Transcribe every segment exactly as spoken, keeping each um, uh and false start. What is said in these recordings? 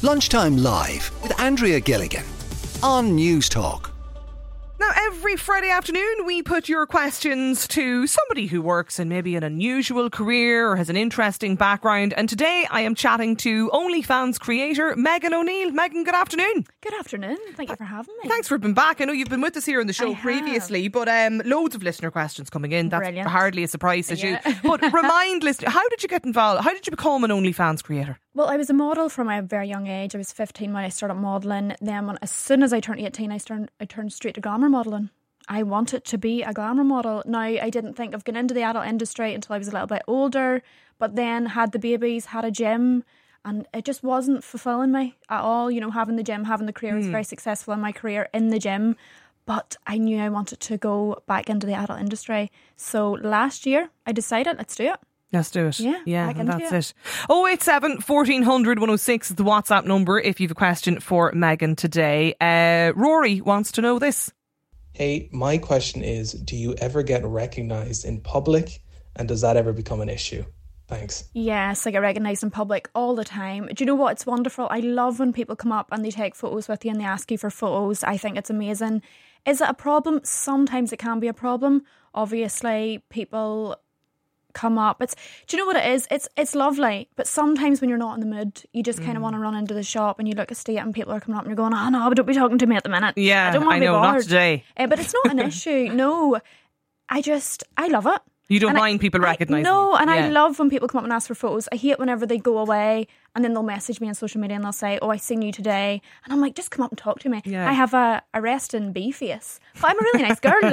Lunchtime Live with Andrea Gilligan on News Talk. Now, every Friday afternoon, we put your questions to somebody who works in maybe an unusual career or has an interesting background. And today I am chatting to OnlyFans creator Megan O'Neill. Megan, good afternoon. Good afternoon. Thank you for having me. Thanks for being back. I know you've been with us here on the show I previously, have. but um, loads of listener questions coming in. That's Brilliant. hardly a surprise to Yeah. you. But remind listeners, how did you get involved? How did you become an OnlyFans creator? Well, I was a model from a very young age. I was fifteen when I started modelling. Then when, as soon as I turned eighteen, I turned, I turned straight to glamour modelling. I wanted to be a glamour model. Now, I didn't think of getting into the adult industry until I was a little bit older, but then had the babies, had a gym, and it just wasn't fulfilling me at all. You know, having the gym, having the career, I was very successful in my career in the gym, but I knew I wanted to go back into the adult industry. So last year, I decided, let's do it. Let's do it. Yeah, yeah back and into that's it. oh eight seven, fourteen hundred, one oh six is the WhatsApp number if you have a question for Megan today. Uh, Rory wants to know this. Hey, my question is, do you ever get recognised in public, and does that ever become an issue? Thanks. Yes, I get recognised in public all the time. Do you know what? It's wonderful. I love when people come up and they take photos with you and they ask you for photos. I think it's amazing. Is it a problem? Sometimes it can be a problem. Obviously, people come up. It's do you know what it is? It's it's lovely, but sometimes when you're not in the mood, you just kind of Mm. want to run into the shop and you look at state and people are coming up and you're going, oh no, but don't be talking to me at the minute. Yeah, I don't want I to be know, not bothered. today. Uh, but it's not an issue. No, I just I love it. You don't And I- mind people I- recognising No, you? and I Yeah. love when people come up and ask for photos. I hate whenever they go away and then they'll message me on social media and they'll say, oh, I seen you today. And I'm like, just come up and talk to me. Yeah. I have a, a resting bee face, but I'm a really nice girl.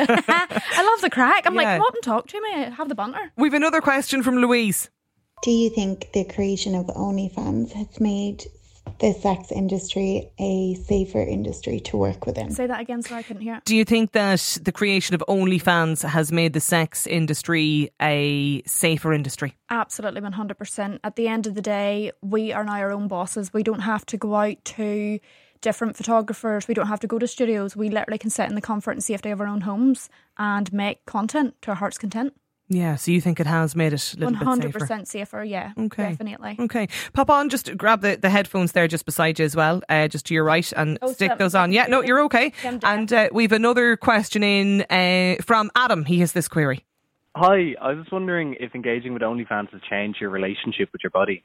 I love the crack. I'm Yeah. like, come up and talk to me. Have the banter. We've another question from Louise. Do you think the creation of OnlyFans has made the sex industry a safer industry to work within? Say that again so I couldn't hear it. Do you think that the creation of OnlyFans has made the sex industry a safer industry? Absolutely, one hundred percent. At the end of the day, we are now our own bosses. We don't have to go out to different photographers. We don't have to go to studios. We literally can sit in the comfort and safety of our own homes and make content to our heart's content. Yeah, so you think it has made it a little one hundred bit safer? percent safer, yeah. Okay. Definitely. Okay. Pop on, just grab the, the headphones there just beside you as well, uh, just to your right, and Oh, stick stop, those stop, on. Yeah, no, stop. you're okay. I'm deaf. And uh, we've another question in uh, from Adam. He has this query. Hi, I was just wondering if engaging with OnlyFans has changed your relationship with your body.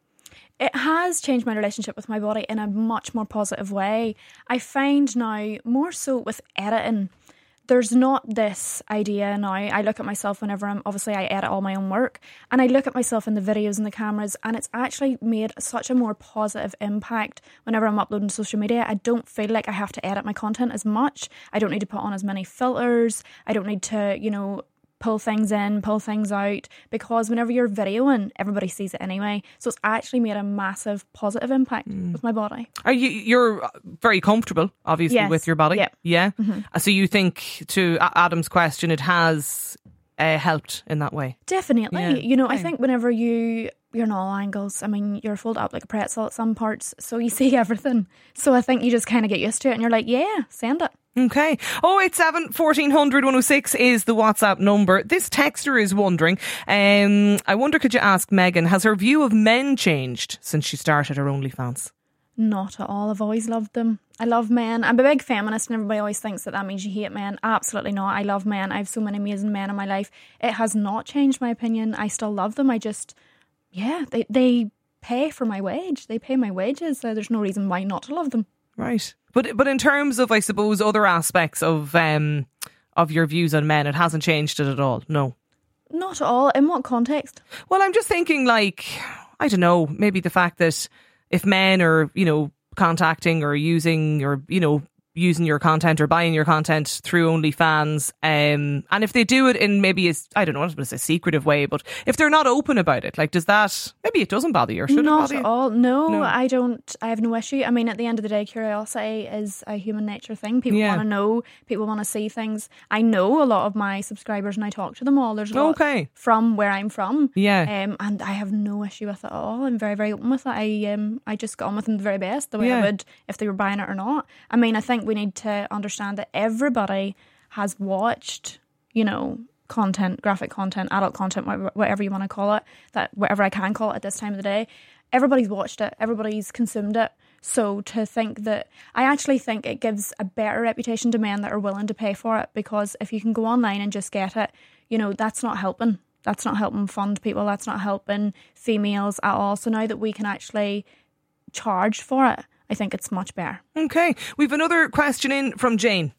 It has changed my relationship with my body in a much more positive way. I find now, more so with editing, there's not this idea now. I look at myself whenever I'm, obviously I edit all my own work, and I look at myself in the videos and the cameras, and it's actually made such a more positive impact whenever I'm uploading to social media. I don't feel like I have to edit my content as much. I don't need to put on as many filters. I don't need to, you know, pull things in, pull things out, because whenever you're videoing, everybody sees it anyway. So it's actually made a massive positive impact with my body. Are you you're very comfortable, obviously, Yes. with your body? Yep. Yeah. Uh, So you think, to A- Adam's question, it has uh, helped in that way? Definitely. Yeah, You know, I okay. think whenever you, you're in all angles, I mean, you're folded up like a pretzel at some parts, so you see everything. So I think you just kind of get used to it and you're like, yeah, send it. Okay. oh eight seven, fourteen hundred, one oh six is the WhatsApp number. This texter is wondering, um, I wonder, could you ask Megan, has her view of men changed since she started her OnlyFans? Not at all. I've always loved them. I love men. I'm a big feminist and everybody always thinks that that means you hate men. Absolutely not. I love men. I have so many amazing men in my life. It has not changed my opinion. I still love them. I just, yeah, they, they pay for my wage. They pay my wages. So there's no reason why not to love them. Right. But but in terms of, I suppose, other aspects of um of your views on men, it hasn't changed it at all? No. Not at all. In what context? Well, I'm just thinking, like, I don't know, maybe the fact that if men are, you know, contacting or using or, you know, using your content or buying your content through OnlyFans, um, and if they do it in maybe a, I don't know, what it's a secretive way, but if they're not open about it, like, does that, maybe it doesn't bother you, or should Not it bother at you? all. No, No. I don't. I have no issue. I mean, at the end of the day, curiosity is a human nature thing. People Yeah. want to know. People want to see things. I know a lot of my subscribers, and I talk to them all. There's a lot Okay. from where I'm from. Yeah. Um, and I have no issue with it at all. I'm very, very open with it. I um, I just got on with them the very best, the way Yeah. I would if they were buying it or not. I mean, I think we need to understand that everybody has watched, you know, content, graphic content, adult content, wha- whatever you want to call it, that whatever I can call it at this time of the day. everybody's watched it, everybody's consumed it. So to think that, I actually think it gives a better reputation to men that are willing to pay for it, because if you can go online and just get it, you know, that's not helping. That's not helping fund people. That's not helping females at all. So now that we can actually charge for it, I think it's much better. Okay. We've another question in from Jane.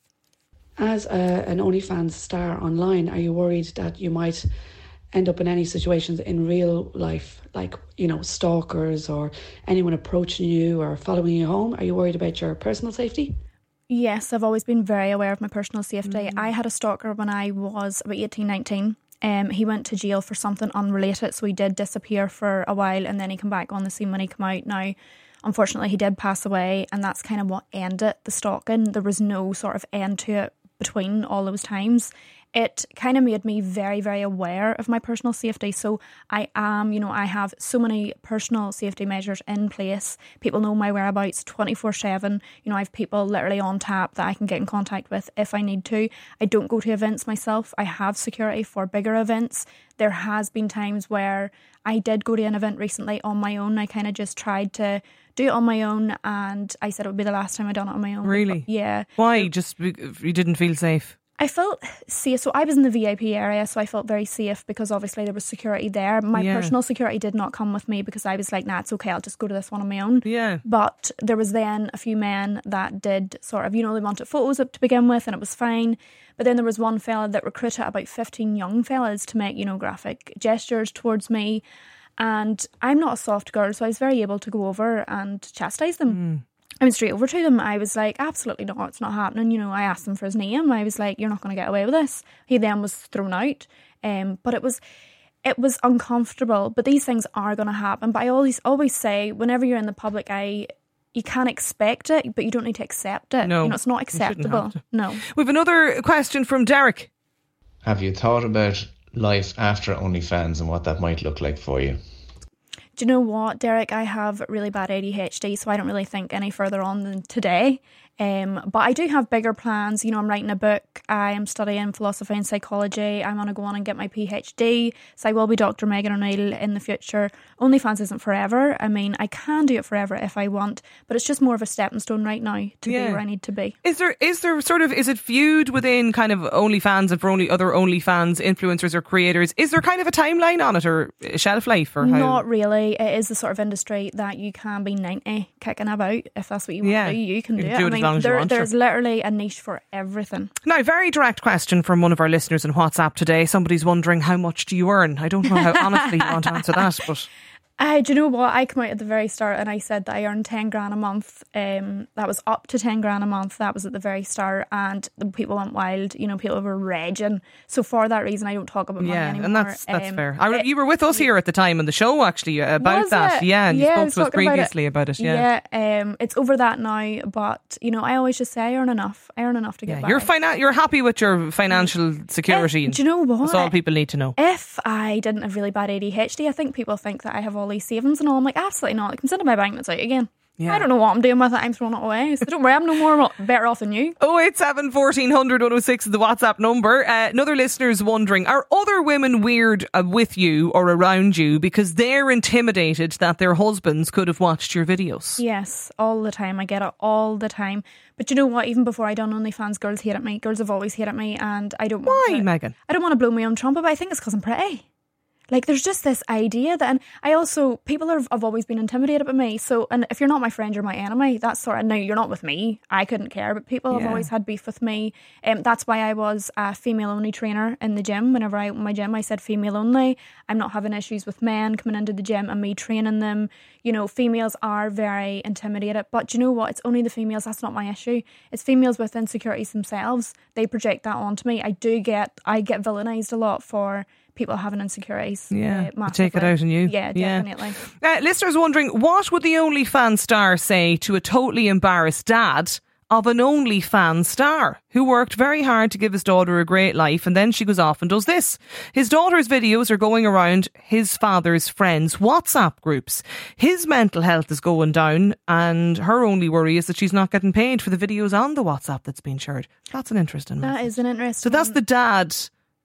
As a, an OnlyFans star online, are you worried that you might end up in any situations in real life, like, you know, stalkers or anyone approaching you or following you home? Are you worried about your personal safety? Yes, I've always been very aware of my personal safety. Mm. I had a stalker when I was about eighteen, nineteen. Um, he went to jail for something unrelated, so he did disappear for a while, and then he came back on the scene when he came out. Now, unfortunately, he did pass away, and that's kind of what ended the stalking. There was no sort of end to it between all those times. It kind of made me very, very aware of my personal safety. So I am, you know, I have so many personal safety measures in place. People know my whereabouts twenty-four seven. You know, I have people literally on tap that I can get in contact with if I need to. I don't go to events myself. I have security for bigger events. There has been times where I did go to an event recently on my own. I kind of just tried to do it on my own, and I said it would be the last time I'd done it on my own. Really? Yeah. Why? Just you didn't feel safe? I felt safe. So I was in the V I P area, so I felt very safe because obviously there was security there. My yeah. personal security did not come with me because I was like, nah, it's okay, I'll just go to this one on my own. Yeah. But there was then a few men that did sort of, you know, they wanted photos up to begin with, and it was fine. But then there was one fella that recruited about fifteen young fellas to make, you know, graphic gestures towards me. And I'm not a soft girl, so I was very able to go over and chastise them. Mm. I went straight over to them. I was like, absolutely not, it's not happening. You know, I asked him for his name. I was like, you're not going to get away with this. He then was thrown out. Um, but it was it was uncomfortable. But these things are going to happen. But I always always say, whenever you're in the public eye, you can't expect it, but you don't need to accept it. No, you know, it's not acceptable. No. We have another question from Derek. Have you thought about life after OnlyFans and what that might look like for you? Do you know what, Derek? I have really bad A D H D, so I don't really think any further on than today. Um, but I do have bigger plans. You know, I'm writing a book. I am studying philosophy and psychology. I'm going to go on and get my PhD. So I will be Doctor Megan O'Neill in the future. OnlyFans isn't forever. I mean, I can do it forever if I want, but it's just more of a stepping stone right now to yeah. be where I need to be. Is there is there sort of, is it viewed within kind of OnlyFans and for only other OnlyFans influencers or creators? Is there kind of a timeline on it or a shelf life? Or how? Not really. It is the sort of industry that you can be ninety kicking about. If that's what you want yeah. to do, you can you do can it. Do I it mean, as long as there, you want, there's sure. literally a niche for everything. Now, very direct question from one of our listeners in WhatsApp today. Somebody's wondering, how much do you earn? I don't know how honestly you want to answer that, but... Uh, do you know what? I came out at the very start and I said that I earned ten grand a month. Um, that was up to ten grand a month. That was at the very start, and the people went wild. You know, people were raging. So for that reason, I don't talk about money yeah, anymore. and that's that's um, fair. I, it, you were with us here at the time on the show actually about that. It? Yeah, and you yeah, spoke to us previously about it. About it yeah, yeah. Um, it's over that now. But you know, I always just say I earn enough. I earn enough to get yeah, by. You're fina- You're happy with your financial security. If, do you know what? That's all people need to know. If I didn't have really bad A D H D, I think people think that I have all these savings and all. I'm like, absolutely not. Like, I'm sending my bank notes out again. Yeah. I don't know what I'm doing with it. I'm throwing it away. So don't worry, I'm no more better off than you. oh eight seven, fourteen hundred, one oh six is the WhatsApp number. Uh, another listener's wondering, are other women weird uh, with you or around you because they're intimidated that their husbands could have watched your videos? Yes, all the time. I get it all the time. But you know what? Even before I done OnlyFans, girls hated me. Girls have always hated me, and I don't want Why, to, Megan? I don't want to blow my own trumpet, but I think it's because I'm pretty. Like, there's just this idea that, and I also, people are, have always been intimidated by me. So, and if you're not my friend, you're my enemy. That's sort of, no, you're not with me. I couldn't care, but people have Yeah. always had beef with me. Um, that's why I was a female only trainer in the gym. Whenever I opened my gym, I said female only. I'm not having issues with men coming into the gym and me training them. You know, females are very intimidated, but you know what? It's only the females. That's not my issue. It's females with insecurities themselves. They project that onto me. I do get, I get villainized a lot for people having insecurities. Yeah, uh, take it out on you. Yeah, definitely. Yeah. Uh, listeners wondering, what would the OnlyFans star say to a totally embarrassed dad of an OnlyFans star who worked very hard to give his daughter a great life, and then she goes off and does this? His daughter's videos are going around his father's friends' WhatsApp groups. His mental health is going down, and her only worry is that she's not getting paid for the videos on the WhatsApp that's been shared. That's an interesting one. That is an interesting So that's one. the dad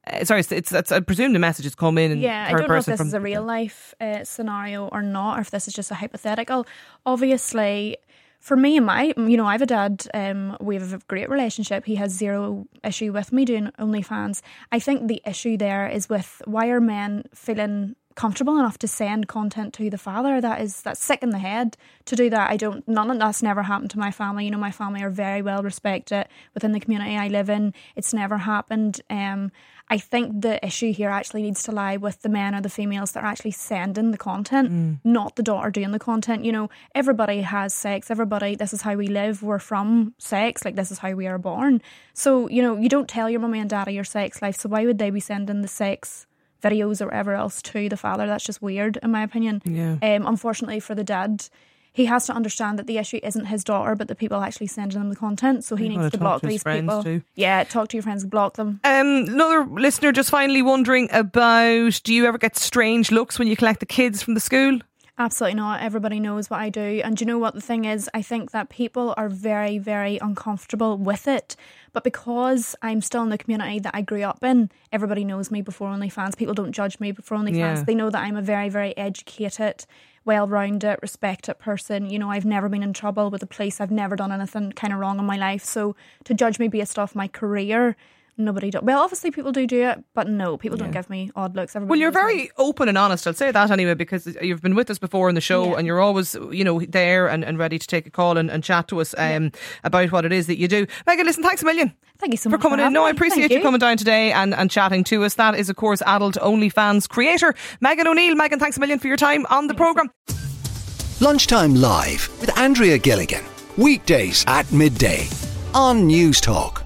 Uh, sorry, it's, it's, it's I presume the message has come in. And yeah, I third don't know if person this from is a real life uh, scenario or not, or if this is just a hypothetical. Obviously, for me and my, you know, I have a dad, um, we have a great relationship. He has zero issue with me doing OnlyFans. I think the issue there is with why are men feeling comfortable enough to send content to the father? That is, that's sick in the head to do that. I don't, none of that's never happened to my family. You know, my family are very well respected within the community I live in. It's never happened. Um, I think the issue here actually needs to lie with the men or the females that are actually sending the content, mm. not the daughter doing the content. You know, everybody has sex. Everybody, this is how we live. We're from sex. Like, this is how we are born. So, you know, you don't tell your mummy and daddy your sex life. So why would they be sending the sex videos or whatever else to the father? That's just weird, in my opinion. Yeah. Um, unfortunately for the dad, he has to understand that the issue isn't his daughter, but the people actually sending him the content. So he You've needs to, to block to these people. Too. Yeah, talk to your friends, block them. Um, another listener just finally wondering about, do you ever get strange looks when you collect the kids from the school? Absolutely not. Everybody knows what I do. And do you know what the thing is? I think that people are very, very uncomfortable with it. But because I'm still in the community that I grew up in, everybody knows me before OnlyFans. People don't judge me before OnlyFans. Yeah. They know that I'm a very, very educated, well-rounded, respected person. You know, I've never been in trouble with the police. I've never done anything kind of wrong in my life. So to judge me based off my career, nobody does. Well, obviously people do do it, but no, people don't yeah. give me odd looks. Everybody well, you're knows very me. open and honest. I'll say that anyway, because you've been with us before in the show, Yeah. and you're always, you know, there and, and ready to take a call and, and chat to us um, yeah. about what it is that you do. Megan, listen, thanks a million. Thank you so for much coming for in. No, I me. appreciate you. you coming down today and, and chatting to us. That is, of course, adult OnlyFans creator Megan O'Neill. Megan, thanks a million for your time on the programme. Lunchtime Live with Andrea Gilligan. Weekdays at midday on News Talk.